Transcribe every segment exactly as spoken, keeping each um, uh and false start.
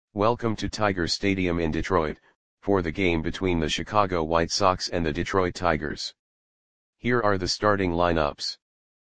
Welcome to Tiger Stadium in Detroit, for the game between the Chicago White Sox and the Detroit Tigers. Here are the starting lineups.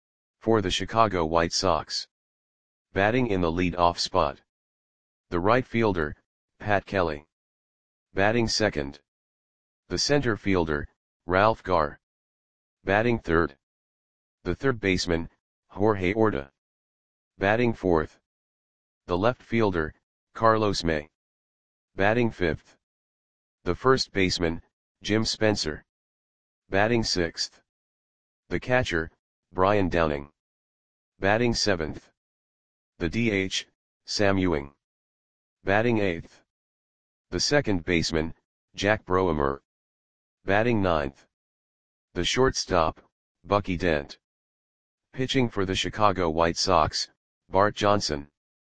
For the Chicago White Sox. Batting in the lead-off spot. The right fielder, Pat Kelly. Batting second. The center fielder, Ralph Garr. Batting third. The third baseman, Jorge Orta. Batting fourth. The left fielder, Carlos May. Batting fifth. The first baseman, Jim Spencer. Batting sixth. The catcher, Brian Downing. Batting seventh. The D H, Sam Ewing. Batting eighth. The second baseman, Jack Broemer. Batting ninth. The shortstop, Bucky Dent. Pitching for the Chicago White Sox, Bart Johnson.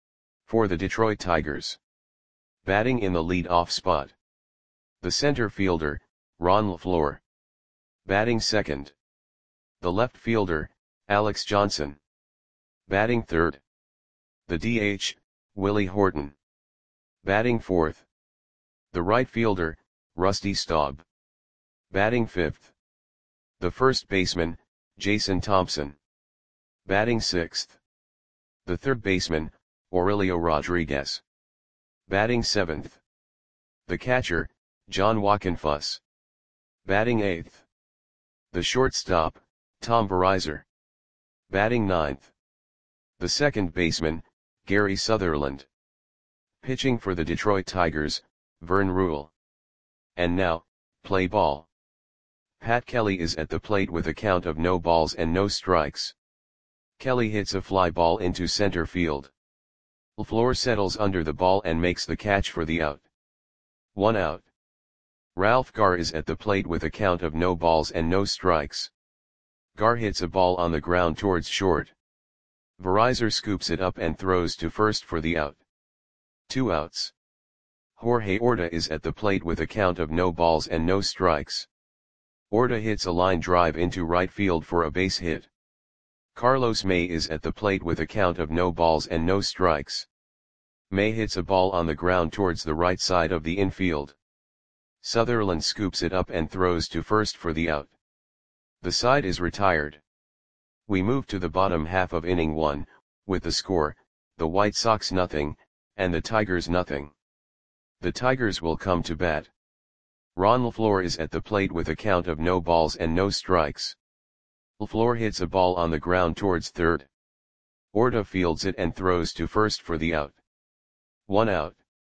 For the Detroit Tigers. Batting in the lead-off spot. The center fielder, Ron LeFlore. Batting second. The left fielder, Alex Johnson. Batting third. The D H, Willie Horton. Batting fourth. The right fielder, Rusty Staub. Batting fifth. The first baseman, Jason Thompson. Batting sixth. The third baseman, Aurelio Rodriguez. Batting seventh. The catcher, John Wockenfuss. Batting eighth. The shortstop, Tom Verizor. Batting ninth. The second baseman, Gary Sutherland. Pitching for the Detroit Tigers, Vern Rule. And now, play ball. Pat Kelly is at the plate with a count of no balls and no strikes. Kelly hits a fly ball into center field. LeFlore settles under the ball and makes the catch for the out. One out. Ralph Garr is at the plate with a count of no balls and no strikes. Garr hits a ball on the ground towards short. Verizor scoops it up and throws to first for the out. Two outs. Jorge Orta is at the plate with a count of no balls and no strikes. Orta hits a line drive into right field for a base hit. Carlos May is at the plate with a count of no balls and no strikes. May hits a ball on the ground towards the right side of the infield. Sutherland scoops it up and throws to first for the out. The side is retired. We move to the bottom half of inning one, with the score, the White Sox nothing, and the Tigers nothing. The Tigers will come to bat. Ron LeFlore is at the plate with a count of no balls and no strikes. LeFlore hits a ball on the ground towards third. Orta fields it and throws to first for the out. One out.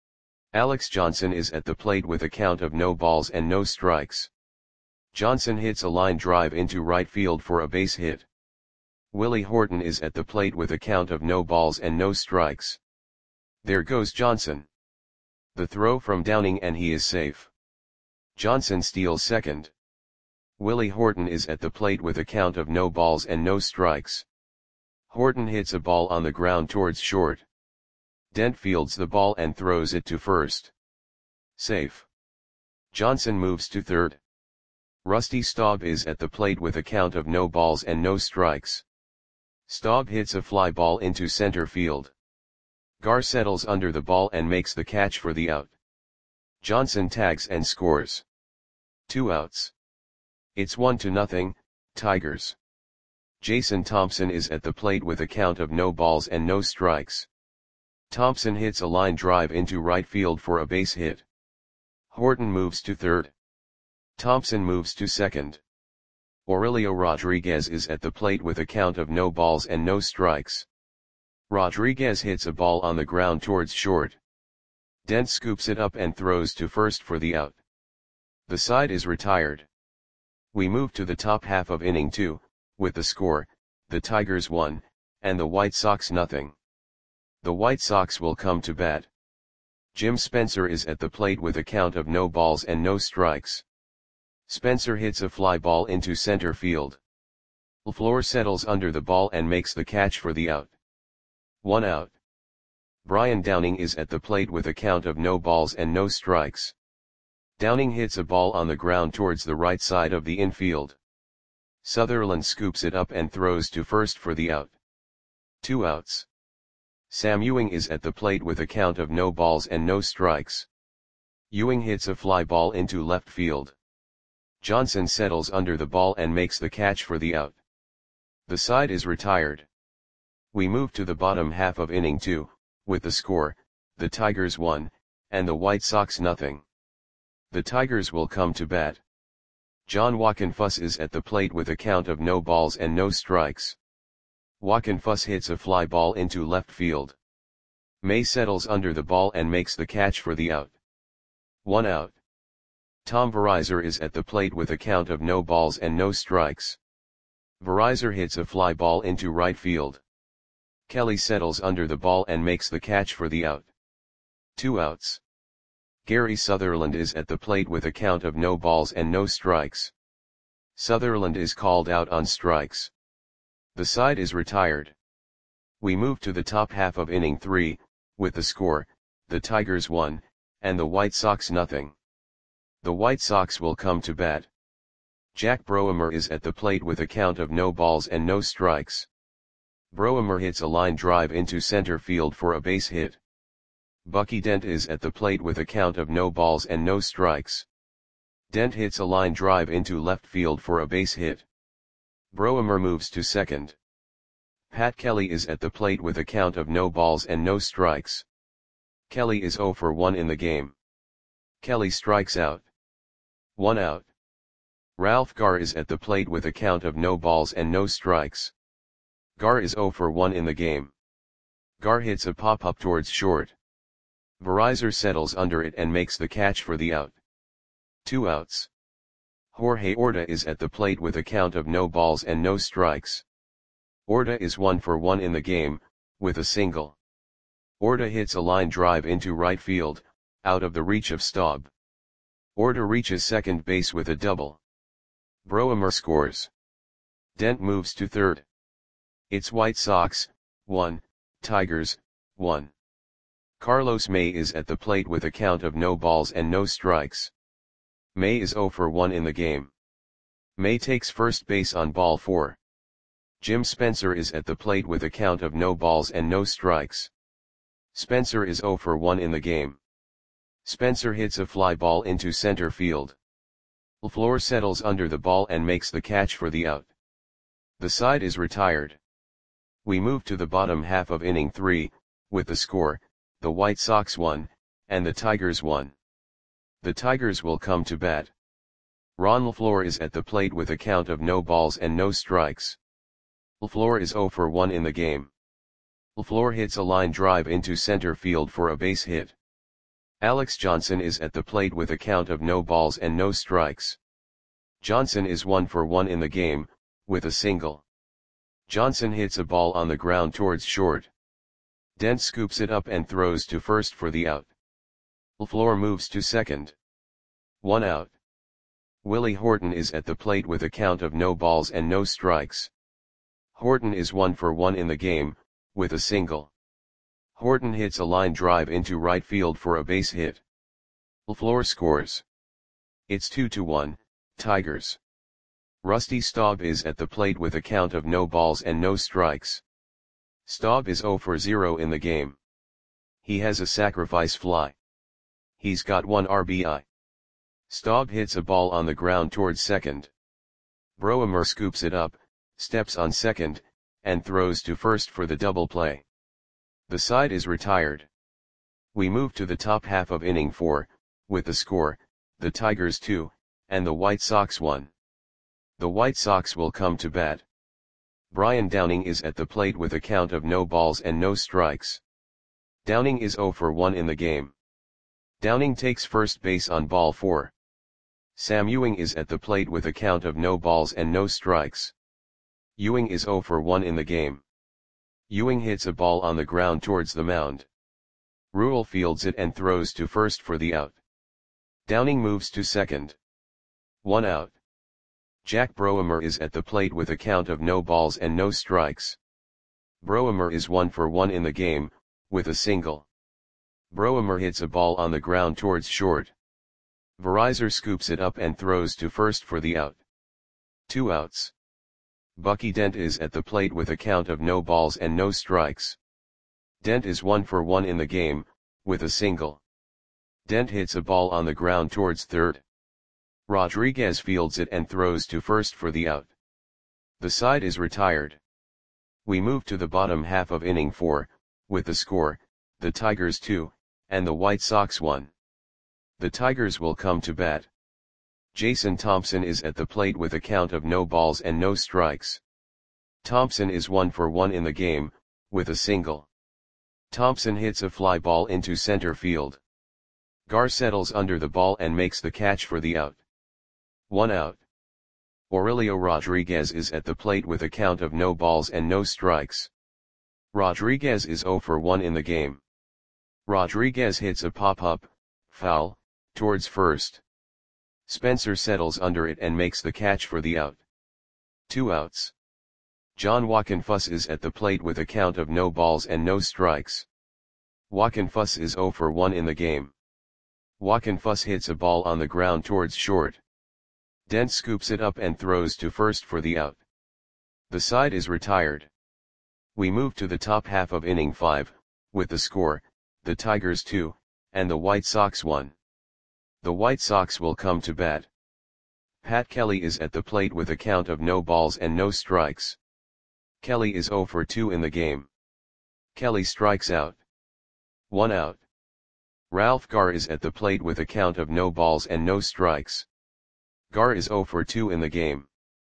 Alex Johnson is at the plate with a count of no balls and no strikes. Johnson hits a line drive into right field for a base hit. Willie Horton is at the plate with a count of no balls and no strikes. There goes Johnson. The throw from Downing and he is safe. Johnson steals second. Willie Horton is at the plate with a count of no balls and no strikes. Horton hits a ball on the ground towards short. Dent fields the ball and throws it to first. Safe. Johnson moves to third. Rusty Staub is at the plate with a count of no balls and no strikes. Staub hits a fly ball into center field. Garr settles under the ball and makes the catch for the out. Johnson tags and scores. Two outs. It's one to nothing, Tigers. Jason Thompson is at the plate with a count of no balls and no strikes. Thompson hits a line drive into right field for a base hit. Horton moves to third. Thompson moves to second. Aurelio Rodriguez is at the plate with a count of no balls and no strikes. Rodriguez hits a ball on the ground towards short. Dent scoops it up and throws to first for the out. The side is retired. We move to the top half of inning two, with the score, the Tigers one, and the White Sox nothing. The White Sox will come to bat. Jim Spencer is at the plate with a count of no balls and no strikes. Spencer hits a fly ball into center field. LeFlore settles under the ball and makes the catch for the out. One out. Brian Downing is at the plate with a count of no balls and no strikes. Downing hits a ball on the ground towards the right side of the infield. Sutherland scoops it up and throws to first for the out. Two outs. Sam Ewing is at the plate with a count of no balls and no strikes. Ewing hits a fly ball into left field. Johnson settles under the ball and makes the catch for the out. The side is retired. We move to the bottom half of inning two, with the score, the Tigers one, and the White Sox nothing. The Tigers will come to bat. John Wockenfuss is at the plate with a count of no balls and no strikes. Wockenfuss hits a fly ball into left field. May settles under the ball and makes the catch for the out. One out. Tom Verizur is at the plate with a count of no balls and no strikes. Verizur hits a fly ball into right field. Kelly settles under the ball and makes the catch for the out. Two outs. Gary Sutherland is at the plate with a count of no balls and no strikes. Sutherland is called out on strikes. The side is retired. We move to the top half of inning three, with the score, the Tigers one, and the White Sox nothing. The White Sox will come to bat. Jack Broemer is at the plate with a count of no balls and no strikes. Broemer hits a line drive into center field for a base hit. Bucky Dent is at the plate with a count of no balls and no strikes. Dent hits a line drive into left field for a base hit. Broemer moves to second. Pat Kelly is at the plate with a count of no balls and no strikes. Kelly is oh for one in the game. Kelly strikes out. One out. Ralph Garr is at the plate with a count of no balls and no strikes. Garr is oh for one in the game. Garr hits a pop-up towards short. Verizur settles under it and makes the catch for the out. Two outs. Jorge Orta is at the plate with a count of no balls and no strikes. Orta is one for one in the game, with a single. Orta hits a line drive into right field, out of the reach of Staub. Orta reaches second base with a double. Broemer scores. Dent moves to third. It's White Sox, one, Tigers, one. Carlos May is at the plate with a count of no balls and no strikes. May is oh for one in the game. May takes first base on ball four. Jim Spencer is at the plate with a count of no balls and no strikes. Spencer is oh for one in the game. Spencer hits a fly ball into center field. LaFleur settles under the ball and makes the catch for the out. The side is retired. We move to the bottom half of inning three, with the score, the White Sox one, and the Tigers one. The Tigers will come to bat. Ron LaFleur is at the plate with a count of no balls and no strikes. LaFleur is oh for one in the game. LaFleur hits a line drive into center field for a base hit. Alex Johnson is at the plate with a count of no balls and no strikes. Johnson is one for one in the game, with a single. Johnson hits a ball on the ground towards short. Dent scoops it up and throws to first for the out. LaFleur moves to second. One out. Willie Horton is at the plate with a count of no balls and no strikes. Horton is one for one in the game, with a single. Horton hits a line drive into right field for a base hit. LaFleur scores. It's two to one, Tigers. Rusty Staub is at the plate with a count of no balls and no strikes. Staub is oh for zero in the game. He has a sacrifice fly. He's got one R B I. Staub hits a ball on the ground towards second. Broemer scoops it up, steps on second, and throws to first for the double play. The side is retired. We move to the top half of inning four, with the score, the Tigers two, and the White Sox one. The White Sox will come to bat. Brian Downing is at the plate with a count of no balls and no strikes. Downing is oh for one in the game. Downing takes first base on ball four. Sam Ewing is at the plate with a count of no balls and no strikes. Ewing is oh for one in the game. Ewing hits a ball on the ground towards the mound. Rule fields it and throws to first for the out. Downing moves to second. One out. Jack Broemer is at the plate with a count of no balls and no strikes. Broemer is one for one in the game, with a single. Broemer hits a ball on the ground towards short. Verizur scoops it up and throws to first for the out. Two outs. Bucky Dent is at the plate with a count of no balls and no strikes. Dent is one for one in the game, with a single. Dent hits a ball on the ground towards third. Rodriguez fields it and throws to first for the out. The side is retired. We move to the bottom half of inning four, with the score, the Tigers two, and the White Sox one. The Tigers will come to bat. Jason Thompson is at the plate with a count of no balls and no strikes. Thompson is one for one in the game, with a single. Thompson hits a fly ball into center field. Gar settles under the ball and makes the catch for the out. One out. Aurelio Rodriguez is at the plate with a count of no balls and no strikes. Rodriguez is zero for one in the game. Rodriguez hits a pop-up, foul, towards first. Spencer settles under it and makes the catch for the out. Two outs. John Wockenfuss is at the plate with a count of no balls and no strikes. Wockenfuss is zero for one in the game. Wockenfuss hits a ball on the ground towards short. Dent scoops it up and throws to first for the out. The side is retired. We move to the top half of inning five, with the score, the Tigers two, and the White Sox one. The White Sox will come to bat. Pat Kelly is at the plate with a count of no balls and no strikes. Kelly is zero for two in the game. Kelly strikes out. One out. Ralph Gar is at the plate with a count of no balls and no strikes. Gar is zero for two in the game.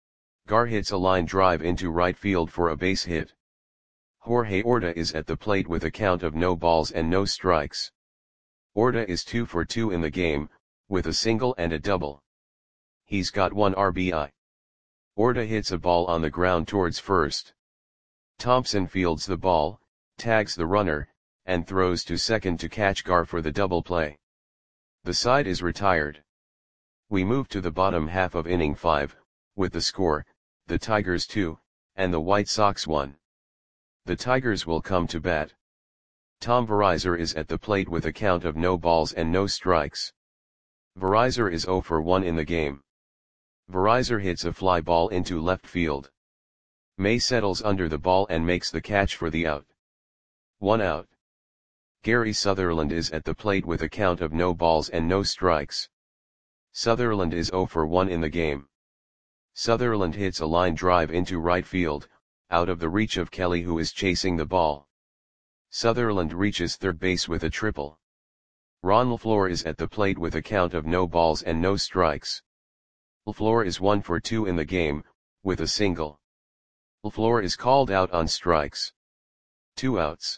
Gar hits a line drive into right field for a base hit. Jorge Orta is at the plate with a count of no balls and no strikes. Orta is two for two in the game, with a single and a double. He's got one R B I. Orta hits a ball on the ground towards first. Thompson fields the ball, tags the runner, and throws to second to catch Gar for the double play. The side is retired. We move to the bottom half of inning five, with the score, the Tigers two, and the White Sox one. The Tigers will come to bat. Tom Verizar is at the plate with a count of no balls and no strikes. Verizar is zero for one in the game. Verizar hits a fly ball into left field. May settles under the ball and makes the catch for the out. One out. Gary Sutherland is at the plate with a count of no balls and no strikes. Sutherland is zero for one in the game. Sutherland hits a line drive into right field, out of the reach of Kelly, who is chasing the ball. Sutherland reaches third base with a triple. Ron LaFleur is at the plate with a count of no balls and no strikes. LaFleur is one for two in the game, with a single. LaFleur is called out on strikes. Two outs.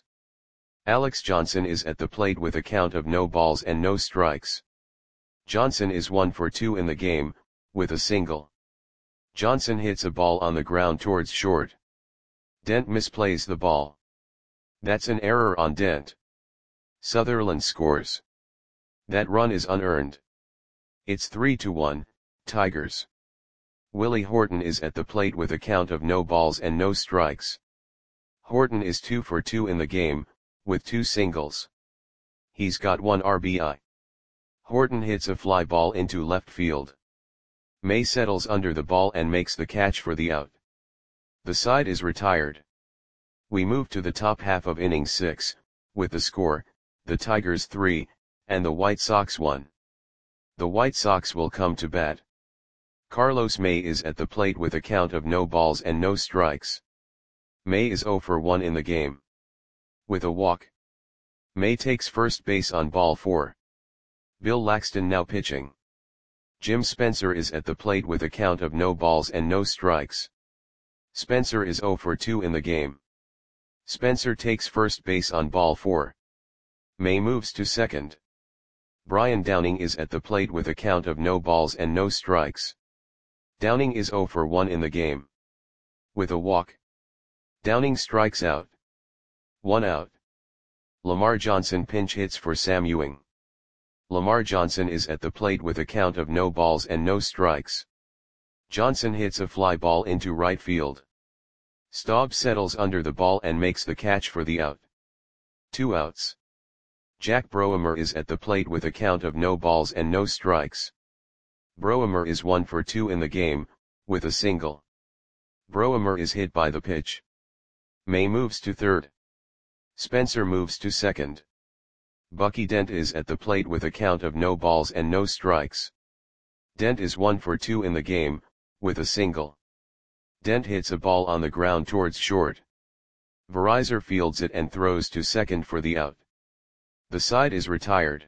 Alex Johnson is at the plate with a count of no balls and no strikes. Johnson is one for two in the game, with a single. Johnson hits a ball on the ground towards short. Dent misplays the ball. That's an error on Dent. Sutherland scores. That run is unearned. It's three to one, Tigers. Willie Horton is at the plate with a count of no balls and no strikes. Horton is two for two in the game, with two singles. He's got one R B I. Horton hits a fly ball into left field. May settles under the ball and makes the catch for the out. The side is retired. We move to the top half of inning six, with the score, the Tigers three, and the White Sox one. The White Sox will come to bat. Carlos May is at the plate with a count of no balls and no strikes. May is zero for one in the game. With a walk. May takes first base on ball four. Bill Laxton now pitching. Jim Spencer is at the plate with a count of no balls and no strikes. Spencer is zero for two in the game. Spencer takes first base on ball four. May moves to second. Brian Downing is at the plate with a count of no balls and no strikes. Downing is zero for one in the game. With a walk. Downing strikes out. One out. Lamar Johnson pinch hits for Sam Ewing. Lamar Johnson is at the plate with a count of no balls and no strikes. Johnson hits a fly ball into right field. Staub settles under the ball and makes the catch for the out. Two outs. Jack Broemer is at the plate with a count of no balls and no strikes. Broemer is one for two in the game, with a single. Broemer is hit by the pitch. May moves to third. Spencer moves to second. Bucky Dent is at the plate with a count of no balls and no strikes. Dent is one for two in the game, with a single. Dent hits a ball on the ground towards short. Verizor fields it and throws to second for the out. The side is retired.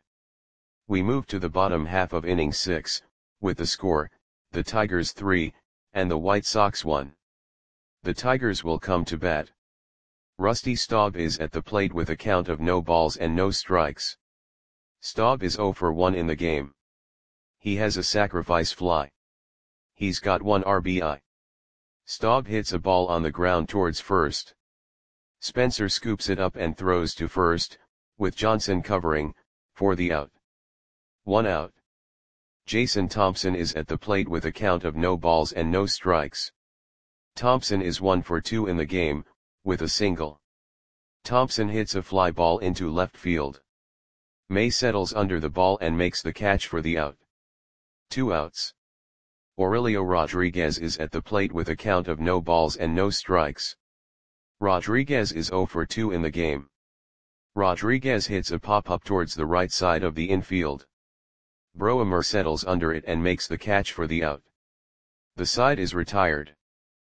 We move to the bottom half of inning six, with the score, the Tigers three, and the White Sox one. The Tigers will come to bat. Rusty Staub is at the plate with a count of no balls and no strikes. Staub is zero for one in the game. He has a sacrifice fly. He's got one R B I. Staub hits a ball on the ground towards first. Spencer scoops it up and throws to first, with Johnson covering, for the out. One out. Jason Thompson is at the plate with a count of no balls and no strikes. Thompson is one for two in the game, with a single. Thompson hits a fly ball into left field. May settles under the ball and makes the catch for the out. Two outs. Aurelio Rodriguez is at the plate with a count of no balls and no strikes. Rodriguez is zero for two in the game. Rodriguez hits a pop-up towards the right side of the infield. Broemer settles under it and makes the catch for the out. The side is retired.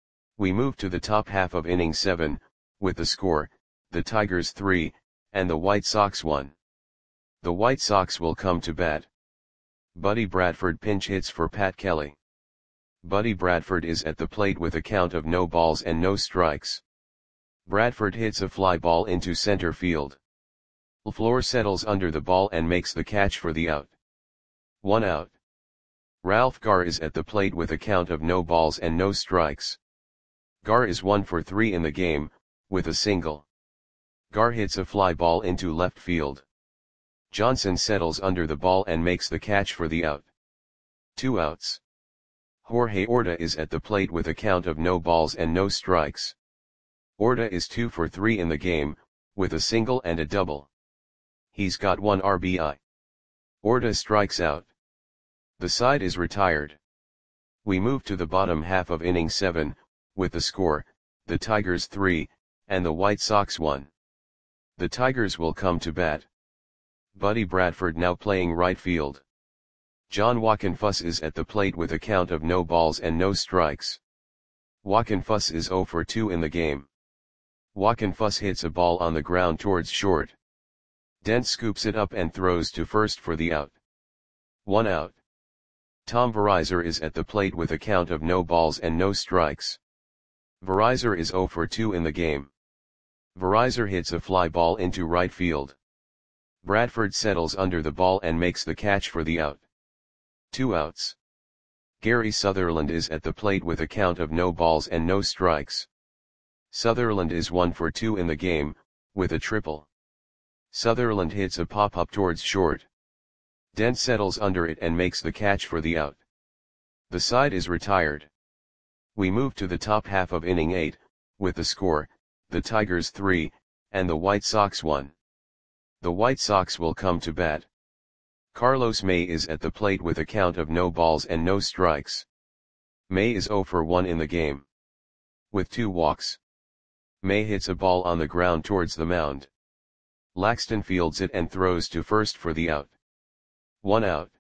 We move to the top half of inning seven, with the score, the Tigers three, and the White Sox one. The White Sox will come to bat. Buddy Bradford pinch hits for Pat Kelly. Buddy Bradford is at the plate with a count of no balls and no strikes. Bradford hits a fly ball into center field. LaFleur settles under the ball and makes the catch for the out. One out. Ralph Garr is at the plate with a count of no balls and no strikes. Garr is one for three in the game, with a single. Garr hits a fly ball into left field. Johnson settles under the ball and makes the catch for the out. Two outs. Jorge Orta is at the plate with a count of no balls and no strikes. Orta is two for three in the game, with a single and a double. He's got one R B I. Orta strikes out. The side is retired. We move to the bottom half of inning seven, with the score, the Tigers three, and the White Sox one. The Tigers will come to bat. Buddy Bradford now playing right field. John Wockenfuss is at the plate with a count of no balls and no strikes. Wockenfuss is zero for two in the game. Wockenfuss hits a ball on the ground towards short. Dent scoops it up and throws to first for the out. One out. Tom Verizor is at the plate with a count of no balls and no strikes. Verizor is zero for two in the game. Verizor hits a fly ball into right field. Bradford settles under the ball and makes the catch for the out. Two outs. Gary Sutherland is at the plate with a count of no balls and no strikes. Sutherland is one for two in the game, with a triple. Sutherland hits a pop-up towards short. Dent settles under it and makes the catch for the out. The side is retired. We move to the top half of inning eight, with the score, the Tigers three, and the White Sox one. The White Sox will come to bat. Carlos May is at the plate with a count of no balls and no strikes. May is zero for one in the game. With two walks. May hits a ball on the ground towards the mound. Laxton fields it and throws to first for the out. One out.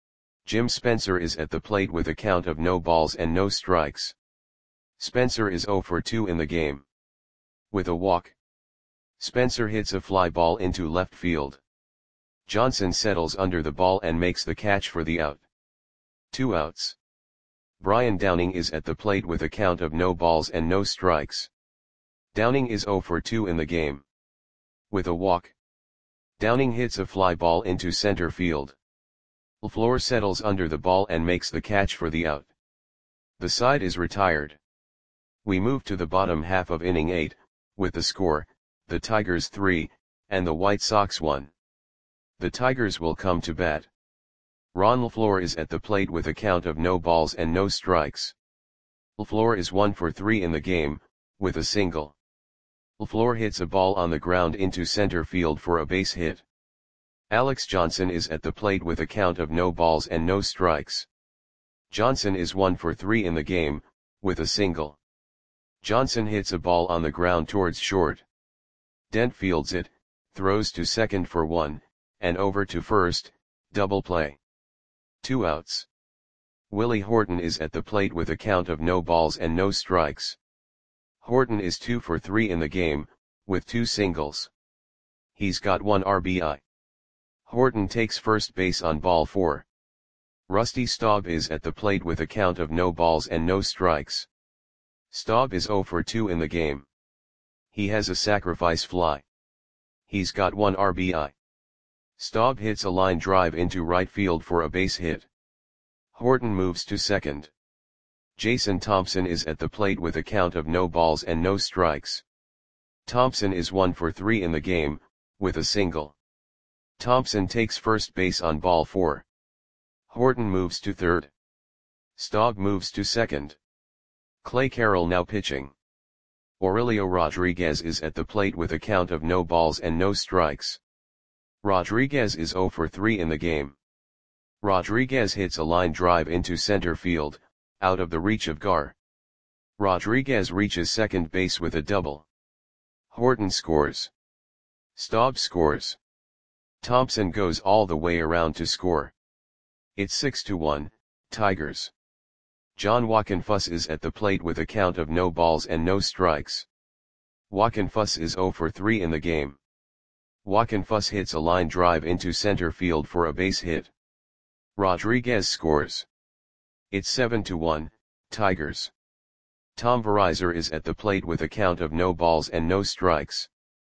Jim Spencer is at the plate with a count of no balls and no strikes. Spencer is zero for two in the game. With a walk. Spencer hits a fly ball into left field. Johnson settles under the ball and makes the catch for the out. Two outs. Brian Downing is at the plate with a count of no balls and no strikes. Downing is zero for two in the game. With a walk. Downing hits a fly ball into center field. LaFleur settles under the ball and makes the catch for the out. The side is retired. We move to the bottom half of inning eight, with the score, the Tigers three, and the White Sox one. The Tigers will come to bat. Ron LaFleur is at the plate with a count of no balls and no strikes. LaFleur is one for three in the game, with a single. LaFleur hits a ball on the ground into center field for a base hit. Alex Johnson is at the plate with a count of no balls and no strikes. Johnson is one for three in the game, with a single. Johnson hits a ball on the ground towards short. Dent fields it, throws to second for one, and over to first, double play. Two outs. Willie Horton is at the plate with a count of no balls and no strikes. Horton is two for three in the game, with two singles. He's got one R B I. Horton takes first base on ball four. Rusty Staub is at the plate with a count of no balls and no strikes. Staub is oh for two in the game. He has a sacrifice fly. He's got one R B I. Staub hits a line drive into right field for a base hit. Horton moves to second. Jason Thompson is at the plate with a count of no balls and no strikes. Thompson is one for three in the game, with a single. Thompson takes first base on ball four. Horton moves to third. Staub moves to second. Clay Carroll now pitching. Aurelio Rodriguez is at the plate with a count of no balls and no strikes. Rodriguez is oh for three in the game. Rodriguez hits a line drive into center field, out of the reach of Gar. Rodriguez reaches second base with a double. Horton scores. Staub scores. Thompson goes all the way around to score. It's six to one, Tigers. John Wockenfuss is at the plate with a count of no balls and no strikes. Wockenfuss is oh for three in the game. Wockenfuss hits a line drive into center field for a base hit. Rodriguez scores. It's seven to one, Tigers. Tom Verizor is at the plate with a count of no balls and no strikes.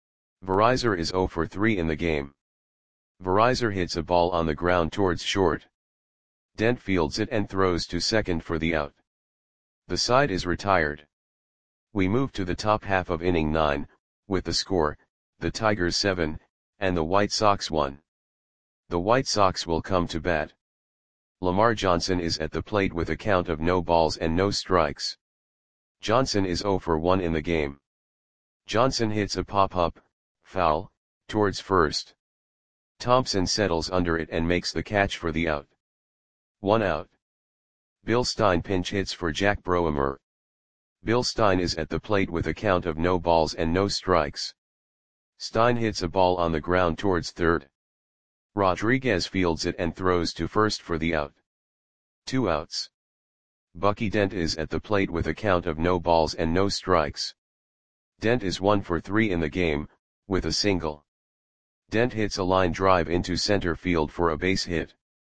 Verizor is oh for three in the game. Verizor hits a ball on the ground towards short. Dent fields it and throws to second for the out. The side is retired. We move to the top half of inning nine, with the score, the Tigers seven, and the White Sox one. The White Sox will come to bat. Lamar Johnson is at the plate with a count of no balls and no strikes. Johnson is oh for one in the game. Johnson hits a pop-up, foul, towards first. Thompson settles under it and makes the catch for the out. One out. Bill Stein pinch hits for Jack Broemer. Bill Stein is at the plate with a count of no balls and no strikes. Stein hits a ball on the ground towards third. Rodriguez fields it and throws to first for the out. Two outs. Bucky Dent is at the plate with a count of no balls and no strikes. Dent is one for three in the game, with a single. Dent hits a line drive into center field for a base hit.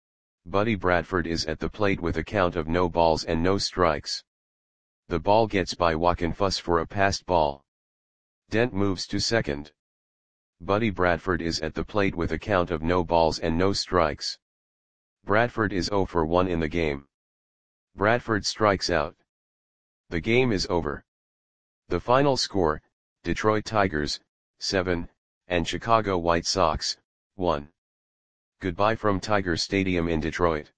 Buddy Bradford is at the plate with a count of no balls and no strikes. The ball gets by Wockenfuss for a passed ball. Dent moves to second. Buddy Bradford is at the plate with a count of no balls and no strikes. Bradford is oh for one in the game. Bradford strikes out. The game is over. The final score, Detroit Tigers, seven, and Chicago White Sox, one. Goodbye from Tiger Stadium in Detroit.